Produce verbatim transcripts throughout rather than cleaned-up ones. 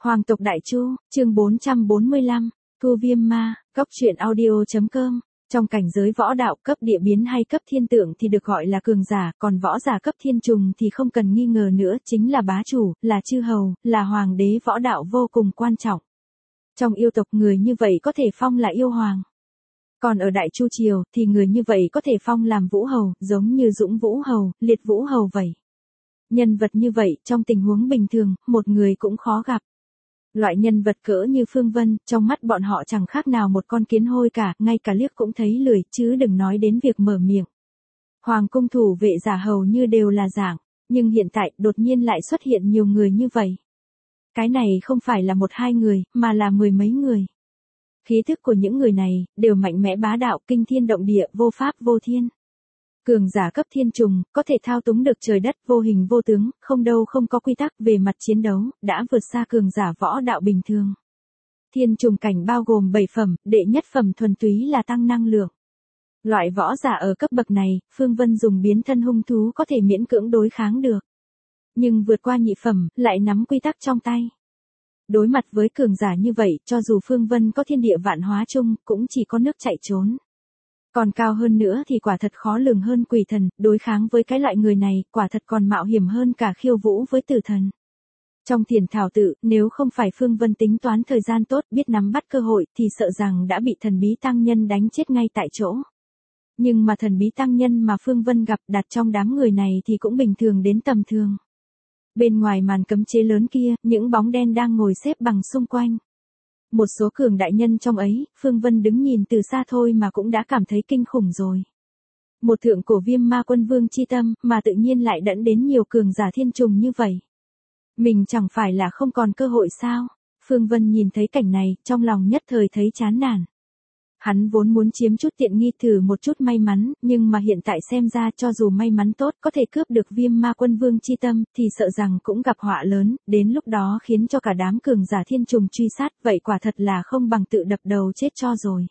Hoàng tộc Đại Chu, chương bốn trăm bốn mươi lăm, Thu Viêm Ma, Góc truyện audio.com. Trong cảnh giới võ đạo cấp địa biến hay cấp thiên tượng thì được gọi là cường giả, còn võ giả cấp thiên trùng thì không cần nghi ngờ nữa, chính là bá chủ, là chư hầu, là hoàng đế võ đạo vô cùng quan trọng. Trong yêu tộc người như vậy có thể phong là yêu hoàng. Còn ở Đại Chu Triều thì người như vậy có thể phong làm vũ hầu, giống như Dũng Vũ Hầu, Liệt Vũ Hầu vậy. Nhân vật như vậy trong tình huống bình thường, một người cũng khó gặp. Loại nhân vật cỡ như Phương Vân, trong mắt bọn họ chẳng khác nào một con kiến hôi cả, ngay cả liếc cũng thấy lười, chứ đừng nói đến việc mở miệng. Hoàng cung thủ vệ giả hầu như đều là dạng, nhưng hiện tại đột nhiên lại xuất hiện nhiều người như vậy. Cái này không phải là một hai người, mà là mười mấy người. Khí thức của những người này, đều mạnh mẽ bá đạo, kinh thiên động địa, vô pháp vô thiên. Cường giả cấp thiên trùng, có thể thao túng được trời đất, vô hình vô tướng, không đâu không có quy tắc về mặt chiến đấu, đã vượt xa cường giả võ đạo bình thường. Thiên trùng cảnh bao gồm bảy phẩm, đệ nhất phẩm thuần túy là tăng năng lượng. Loại võ giả ở cấp bậc này, Phương Vân dùng biến thân hung thú có thể miễn cưỡng đối kháng được. Nhưng vượt qua nhị phẩm, lại nắm quy tắc trong tay. Đối mặt với cường giả như vậy, cho dù Phương Vân có thiên địa vạn hóa chung, cũng chỉ có nước chạy trốn. Còn cao hơn nữa thì quả thật khó lường hơn quỷ thần, đối kháng với cái loại người này, quả thật còn mạo hiểm hơn cả khiêu vũ với tử thần. Trong Thiền Thảo Tự, nếu không phải Phương Vân tính toán thời gian tốt, biết nắm bắt cơ hội, thì sợ rằng đã bị thần bí tăng nhân đánh chết ngay tại chỗ. Nhưng mà thần bí tăng nhân mà Phương Vân gặp đặt trong đám người này thì cũng bình thường đến tầm thường. Bên ngoài màn cấm chế lớn kia, những bóng đen đang ngồi xếp bằng xung quanh. Một số cường đại nhân trong ấy, Phương Vân đứng nhìn từ xa thôi mà cũng đã cảm thấy kinh khủng rồi. Một thượng cổ Viêm Ma Quân Vương chi tâm, mà tự nhiên lại dẫn đến nhiều cường giả thiên trùng như vậy. Mình chẳng phải là không còn cơ hội sao? Phương Vân nhìn thấy cảnh này, trong lòng nhất thời thấy chán nản. Hắn vốn muốn chiếm chút tiện nghi thử một chút may mắn, nhưng mà hiện tại xem ra cho dù may mắn tốt có thể cướp được Viêm Ma Quân Vương chi tâm, thì sợ rằng cũng gặp họa lớn, đến lúc đó khiến cho cả đám cường giả thiên trùng truy sát, vậy quả thật là không bằng tự đập đầu chết cho rồi.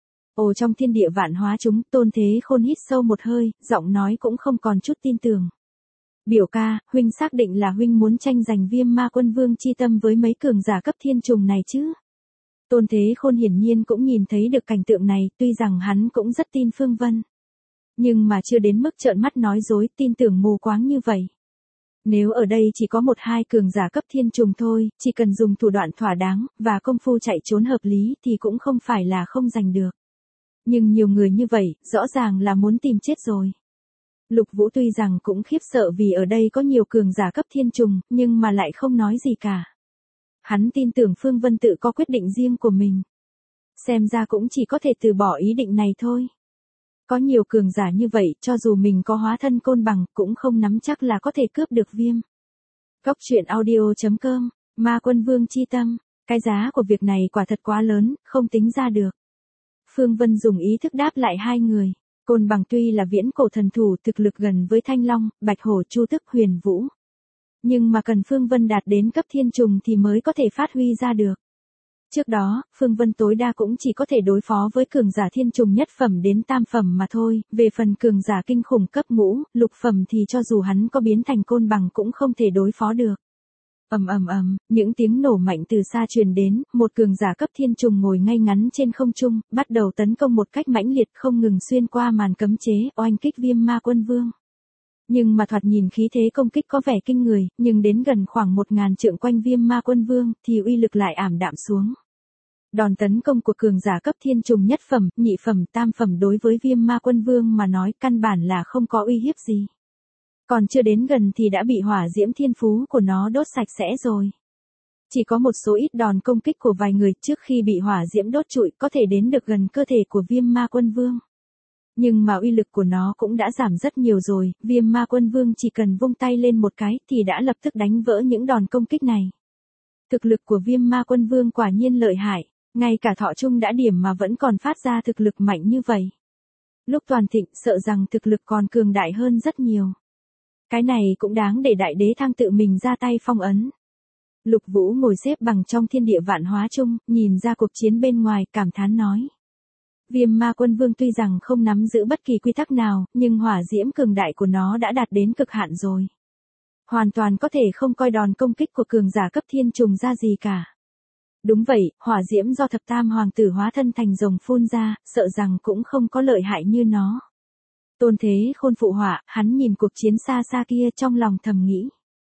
Ồ, trong thiên địa vạn hóa chúng, Tôn Thế Khôn hít sâu một hơi, giọng nói cũng không còn chút tin tưởng. Biểu ca, huynh xác định là huynh muốn tranh giành Viêm Ma Quân Vương chi tâm với mấy cường giả cấp thiên trùng này chứ? Tôn Thế Khôn hiển nhiên cũng nhìn thấy được cảnh tượng này, tuy rằng hắn cũng rất tin Phương Vân. Nhưng mà chưa đến mức trợn mắt nói dối, tin tưởng mù quáng như vậy. Nếu ở đây chỉ có một hai cường giả cấp thiên trùng thôi, chỉ cần dùng thủ đoạn thỏa đáng, và công phu chạy trốn hợp lý thì cũng không phải là không giành được. Nhưng nhiều người như vậy, rõ ràng là muốn tìm chết rồi. Lục Vũ tuy rằng cũng khiếp sợ vì ở đây có nhiều cường giả cấp thiên trùng, nhưng mà lại không nói gì cả. Hắn tin tưởng Phương Vân tự có quyết định riêng của mình. Xem ra cũng chỉ có thể từ bỏ ý định này thôi. Có nhiều cường giả như vậy, cho dù mình có hóa thân côn bằng, cũng không nắm chắc là có thể cướp được Viêm. Góc truyện audio.com, Ma Quân Vương chi tâm, cái giá của việc này quả thật quá lớn, không tính ra được. Phương Vân dùng ý thức đáp lại hai người. Côn bằng tuy là viễn cổ thần thủ, thực lực gần với Thanh Long, Bạch Hổ, Chu Tức, Huyền Vũ. Nhưng mà cần Phương Vân đạt đến cấp thiên trùng thì mới có thể phát huy ra được. Trước đó, Phương Vân tối đa cũng chỉ có thể đối phó với cường giả thiên trùng nhất phẩm đến tam phẩm mà thôi, về phần cường giả kinh khủng cấp ngũ, lục phẩm thì cho dù hắn có biến thành côn bằng cũng không thể đối phó được. Ầm ầm ầm, những tiếng nổ mạnh từ xa truyền đến, một cường giả cấp thiên trùng ngồi ngay ngắn trên không trung, bắt đầu tấn công một cách mãnh liệt không ngừng xuyên qua màn cấm chế, oanh kích Viêm Ma Quân Vương. Nhưng mà thoạt nhìn khí thế công kích có vẻ kinh người, nhưng đến gần khoảng một ngàn trượng quanh Viêm Ma Quân Vương, thì uy lực lại ảm đạm xuống. Đòn tấn công của cường giả cấp thiên trùng nhất phẩm, nhị phẩm, tam phẩm đối với Viêm Ma Quân Vương mà nói căn bản là không có uy hiếp gì. Còn chưa đến gần thì đã bị hỏa diễm thiên phú của nó đốt sạch sẽ rồi. Chỉ có một số ít đòn công kích của vài người trước khi bị hỏa diễm đốt trụi có thể đến được gần cơ thể của Viêm Ma Quân Vương. Nhưng mà uy lực của nó cũng đã giảm rất nhiều rồi, Viêm Ma Quân Vương chỉ cần vung tay lên một cái thì đã lập tức đánh vỡ những đòn công kích này. Thực lực của Viêm Ma Quân Vương quả nhiên lợi hại, ngay cả thọ trung đã điểm mà vẫn còn phát ra thực lực mạnh như vậy. Lúc toàn thịnh sợ rằng thực lực còn cường đại hơn rất nhiều. Cái này cũng đáng để Đại Đế Thăng tự mình ra tay phong ấn. Lục Vũ ngồi xếp bằng trong thiên địa vạn hóa chung, nhìn ra cuộc chiến bên ngoài, cảm thán nói. Viêm Ma Quân Vương tuy rằng không nắm giữ bất kỳ quy tắc nào, nhưng hỏa diễm cường đại của nó đã đạt đến cực hạn rồi. hoàn toàn có thể không coi đòn công kích của cường giả cấp thiên trùng ra gì cả. Đúng vậy, hỏa diễm do thập tam hoàng tử hóa thân thành rồng phun ra, sợ rằng cũng không có lợi hại như nó. Tôn Thế Khôn phụ họa, hắn nhìn cuộc chiến xa xa kia trong lòng thầm nghĩ.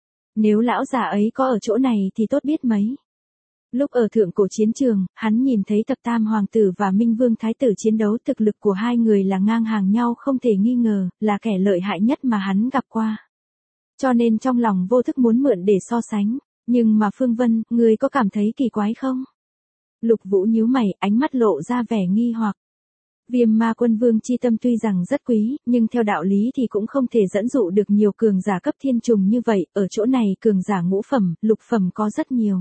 Nếu lão già ấy có ở chỗ này thì tốt biết mấy. Lúc ở thượng cổ chiến trường, hắn nhìn thấy thập tam hoàng tử và Minh Vương Thái tử chiến đấu, thực lực của hai người là ngang hàng nhau không thể nghi ngờ, là kẻ lợi hại nhất mà hắn gặp qua. Cho nên trong lòng vô thức muốn mượn để so sánh. Nhưng mà Phương Vân, người có cảm thấy kỳ quái không? Lục Vũ nhíu mày, ánh mắt lộ ra vẻ nghi hoặc. Viêm ma quân vương chi tâm tuy rằng rất quý, nhưng theo đạo lý thì cũng không thể dẫn dụ được nhiều cường giả cấp thiên trùng như vậy, ở chỗ này cường giả ngũ phẩm, lục phẩm có rất nhiều.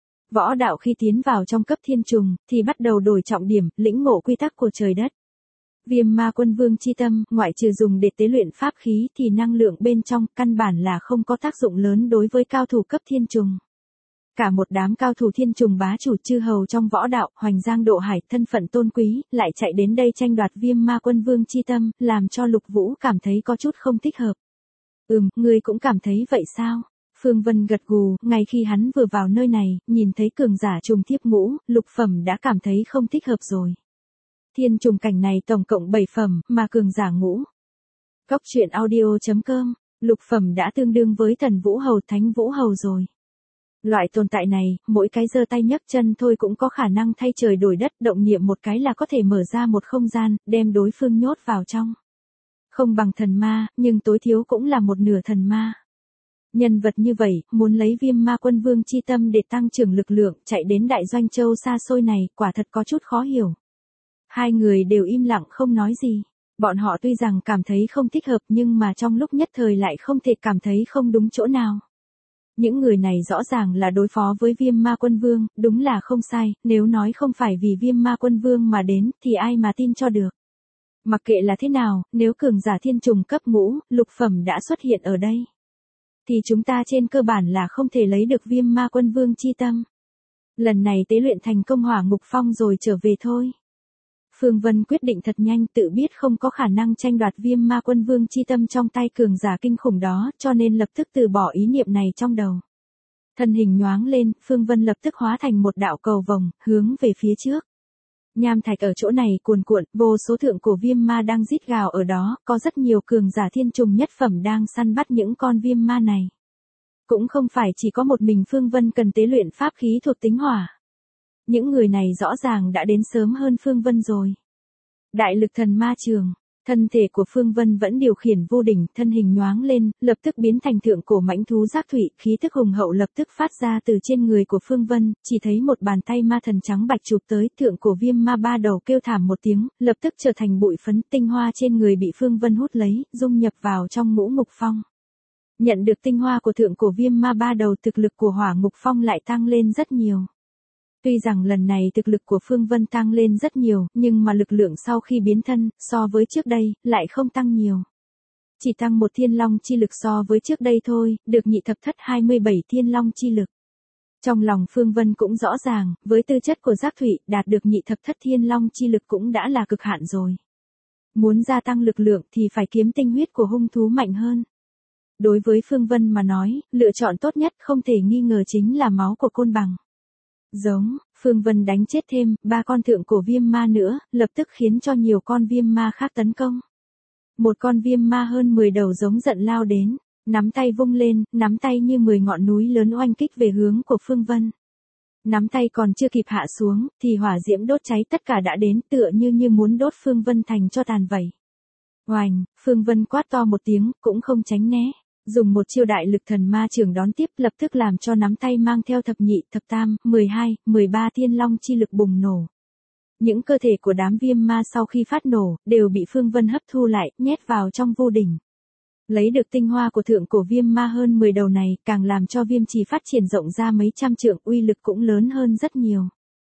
Võ đạo khi tiến vào trong cấp thiên trùng, thì bắt đầu đổi trọng điểm, lĩnh ngộ quy tắc của trời đất. Viêm ma quân vương chi tâm, ngoại trừ dùng để tế luyện pháp khí thì năng lượng bên trong căn bản là không có tác dụng lớn đối với cao thủ cấp thiên trùng. Cả một đám cao thủ thiên trùng bá chủ chư hầu trong võ đạo, hoành giang độ hải, thân phận tôn quý, lại chạy đến đây tranh đoạt viêm ma quân vương chi tâm, làm cho Lục Vũ cảm thấy có chút không thích hợp. Ừm, ngươi cũng cảm thấy vậy sao? Phương Vân gật gù, ngay khi hắn vừa vào nơi này, nhìn thấy cường giả trùng thiếp ngũ, lục phẩm đã cảm thấy không thích hợp rồi. Thiên trùng cảnh này tổng cộng bảy phẩm, mà cường giả ngũ. Góc truyện audio chấm com, lục phẩm đã tương đương với thần vũ hầu, thánh vũ hầu rồi. Loại tồn tại này, mỗi cái giơ tay nhấc chân thôi cũng có khả năng thay trời đổi đất, động niệm một cái là có thể mở ra một không gian, đem đối phương nhốt vào trong. Không bằng thần ma, nhưng tối thiếu cũng là một nửa thần ma. Nhân vật như vậy, muốn lấy viêm ma quân vương chi tâm để tăng trưởng lực lượng, chạy đến đại doanh châu xa xôi này, quả thật có chút khó hiểu. Hai người đều im lặng không nói gì. Bọn họ tuy rằng cảm thấy không thích hợp nhưng mà trong lúc nhất thời lại không thể cảm thấy không đúng chỗ nào. Những người này rõ ràng là đối phó với viêm ma quân vương, đúng là không sai, nếu nói không phải vì viêm ma quân vương mà đến thì ai mà tin cho được. Mặc kệ là thế nào, nếu cường giả thiên trùng cấp ngũ, lục phẩm đã xuất hiện ở đây, thì chúng ta trên cơ bản là không thể lấy được viêm ma quân vương chi tâm. Lần này tế luyện thành công hỏa ngục phong rồi trở về thôi. Phương Vân quyết định thật nhanh, tự biết không có khả năng tranh đoạt viêm ma quân vương chi tâm trong tay cường giả kinh khủng đó, cho nên lập tức từ bỏ ý niệm này trong đầu. Thân hình nhoáng lên, Phương Vân lập tức hóa thành một đạo cầu vồng, hướng về phía trước. Nham thạch ở chỗ này cuồn cuộn, vô số thượng cổ viêm ma đang rít gào ở đó, có rất nhiều cường giả thiên trùng nhất phẩm đang săn bắt những con viêm ma này. Cũng không phải chỉ có một mình Phương Vân cần tế luyện pháp khí thuộc tính hỏa. Những người này rõ ràng đã đến sớm hơn Phương Vân rồi. Đại lực thần ma trường, thân thể của Phương Vân vẫn điều khiển vô đỉnh, thân hình nhoáng lên, lập tức biến thành thượng cổ mãnh thú giác thủy, khí tức hùng hậu lập tức phát ra từ trên người của Phương Vân, chỉ thấy một bàn tay ma thần trắng bạch chụp tới, thượng cổ viêm ma ba đầu kêu thảm một tiếng, lập tức trở thành bụi phấn, tinh hoa trên người bị Phương Vân hút lấy, dung nhập vào trong ngũ ngục phong. Nhận được tinh hoa của thượng cổ viêm ma ba đầu, thực lực của hỏa ngục phong lại tăng lên rất nhiều. Tuy rằng lần này thực lực của Phương Vân tăng lên rất nhiều, nhưng mà lực lượng sau khi biến thân, so với trước đây, lại không tăng nhiều. Chỉ tăng một thiên long chi lực so với trước đây thôi, được nhị thập thất hai mươi bảy thiên long chi lực. Trong lòng Phương Vân cũng rõ ràng, với tư chất của giác thủy, đạt được nhị thập thất thiên long chi lực cũng đã là cực hạn rồi. Muốn gia tăng lực lượng thì phải kiếm tinh huyết của hung thú mạnh hơn. Đối với Phương Vân mà nói, lựa chọn tốt nhất không thể nghi ngờ chính là máu của côn bằng. Giống, Phương Vân đánh chết thêm ba con thượng cổ viêm ma nữa, lập tức khiến cho nhiều con viêm ma khác tấn công. Một con viêm ma hơn mười đầu giống giận lao đến, nắm tay vung lên, nắm tay như mười ngọn núi lớn oanh kích về hướng của Phương Vân. Nắm tay còn chưa kịp hạ xuống, thì hỏa diễm đốt cháy tất cả đã đến, tựa như như muốn đốt Phương Vân thành cho tàn vậy. Oành, Phương Vân quát to một tiếng, cũng không tránh né. Dùng một chiêu đại lực thần ma trường đón tiếp, lập tức làm cho nắm tay mang theo thập nhị, thập tam, mười hai, mười ba thiên long chi lực bùng nổ. Những cơ thể của đám viêm ma sau khi phát nổ, đều bị Phương Vân hấp thu lại, nhét vào trong vô đỉnh. Lấy được tinh hoa của thượng cổ viêm ma hơn mười đầu này, càng làm cho viêm trì phát triển rộng ra mấy trăm trượng, uy lực cũng lớn hơn rất nhiều.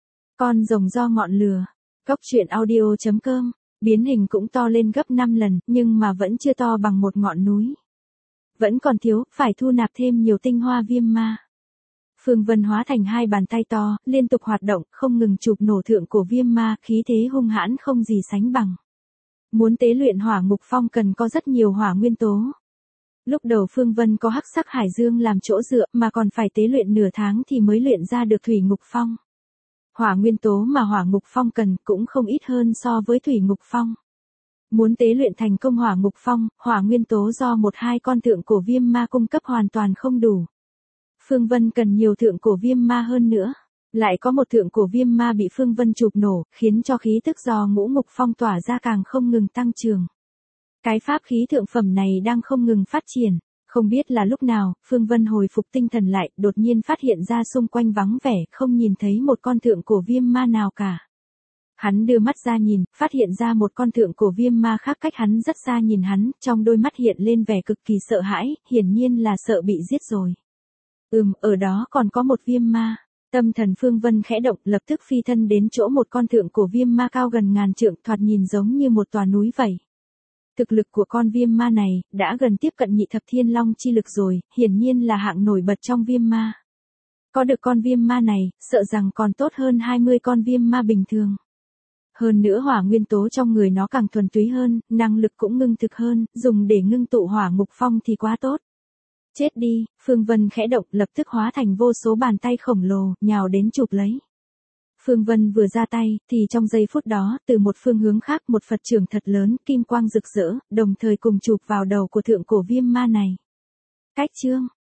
Con rồng do ngọn lửa. Góc truyện audio chấm com, biến hình cũng to lên gấp năm lần, nhưng mà vẫn chưa to bằng một ngọn núi. Vẫn còn thiếu, phải thu nạp thêm nhiều tinh hoa viêm ma. Phương Vân hóa thành hai bàn tay to, liên tục hoạt động, không ngừng chụp nổ thượng cổ viêm ma, khí thế hung hãn không gì sánh bằng. Muốn tế luyện hỏa ngục phong cần có rất nhiều hỏa nguyên tố. Lúc đầu Phương Vân có hắc sắc hải dương làm chỗ dựa mà còn phải tế luyện nửa tháng thì mới luyện ra được thủy ngục phong. Hỏa nguyên tố mà hỏa ngục phong cần cũng không ít hơn so với thủy ngục phong. Muốn tế luyện thành công hỏa ngục phong, hỏa nguyên tố do một hai con thượng cổ viêm ma cung cấp hoàn toàn không đủ. Phương Vân cần nhiều thượng cổ viêm ma hơn nữa. Lại có một thượng cổ viêm ma bị Phương Vân chụp nổ, khiến cho khí tức do ngũ ngục phong tỏa ra càng không ngừng tăng trưởng. Cái pháp khí thượng phẩm này đang không ngừng phát triển. Không biết là lúc nào, Phương Vân hồi phục tinh thần lại, đột nhiên phát hiện ra xung quanh vắng vẻ, không nhìn thấy một con thượng cổ viêm ma nào cả. Hắn đưa mắt ra nhìn, phát hiện ra một con thượng cổ viêm ma khác cách hắn rất xa nhìn hắn, trong đôi mắt hiện lên vẻ cực kỳ sợ hãi, hiển nhiên là sợ bị giết rồi. Ừm, ở đó còn có một viêm ma. Tâm thần Phương Vân khẽ động, lập tức phi thân đến chỗ một con thượng cổ viêm ma cao gần ngàn trượng, thoạt nhìn giống như một tòa núi vậy. Thực lực của con viêm ma này, đã gần tiếp cận nhị thập thiên long chi lực rồi, hiển nhiên là hạng nổi bật trong viêm ma. Có được con viêm ma này, sợ rằng còn tốt hơn hai mươi con viêm ma bình thường. Hơn nữa hỏa nguyên tố trong người nó càng thuần túy hơn, năng lực cũng ngưng thực hơn, dùng để ngưng tụ hỏa ngục phong thì quá tốt. Chết đi, Phương Vân khẽ động, lập tức hóa thành vô số bàn tay khổng lồ, nhào đến chụp lấy. Phương Vân vừa ra tay, thì trong giây phút đó, từ một phương hướng khác một Phật trưởng thật lớn, kim quang rực rỡ, đồng thời cùng chụp vào đầu của thượng cổ viêm ma này. Cách chương